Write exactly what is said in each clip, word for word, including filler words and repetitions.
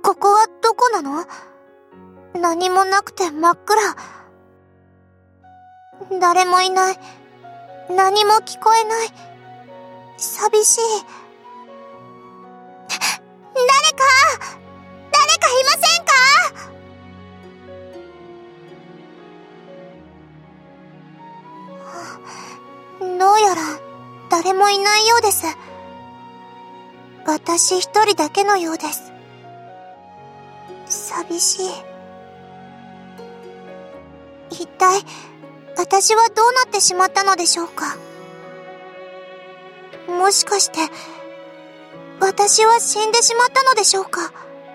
ここはどこなの？何もなくて真っ暗。誰もいない。何も聞こえない。寂しい。誰か誰かいませんか？どうやら誰もいないようです。私一人だけのようです。寂しい。一体私はどうなってしまったのでしょうか。もしかして私は死んでしまったのでしょうか。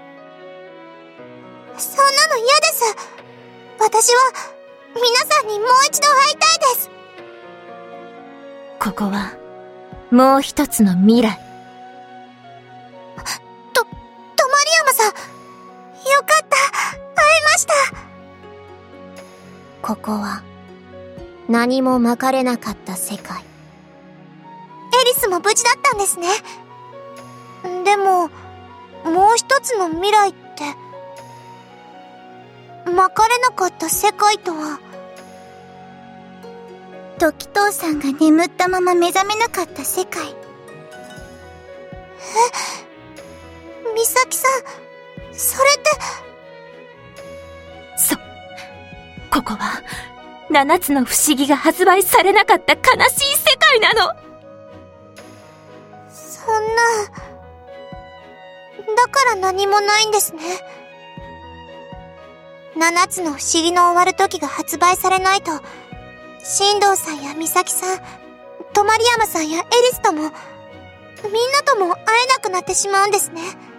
そんなの嫌です。私は皆さんにもう一度会いたいです。 ここはもう一つの未来。 と、とまりやまさん、よかった、会えました。 ここは何もまかれなかった世界。 エリスも無事だったんですね。でももう一つの未来ってまかれなかった世界とは。 時藤さんが眠ったまま目覚めなかった世界。え、 美咲さん、それって。 そう、ここは七つの不思議が発売されなかった悲しい世界なの。 そんな、だから何もないんですね。七つの不思議の終わる時が発売されないと、進藤さんや美咲さん、泊山さんやエリスとも、みんなとも会えなくなってしまうんですね。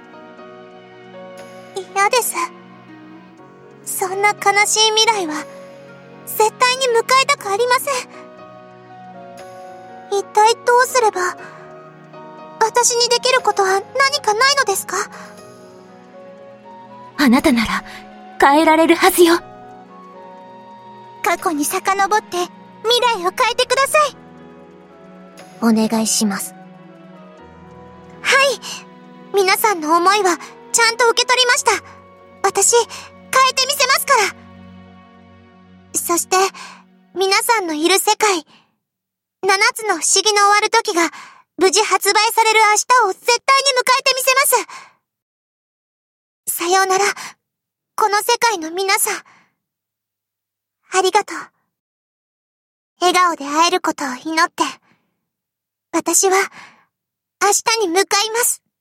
嫌です。そんな悲しい未来は絶対に迎えたくありません。一体どうすれば私にできることは何かないのですか？ あなたなら変えられるはずよ。 過去に遡って未来を変えてください。 お願いします。 はい、皆さんの思いはちゃんと受け取りました。私、変えてみせますから。そして皆さんのいる世界、七つの不思議の終わる時が無事発売される明日を絶対に迎えてみせます。さようなら、この世界の皆さん。ありがとう。笑顔で会えることを祈って、私は明日に向かいます。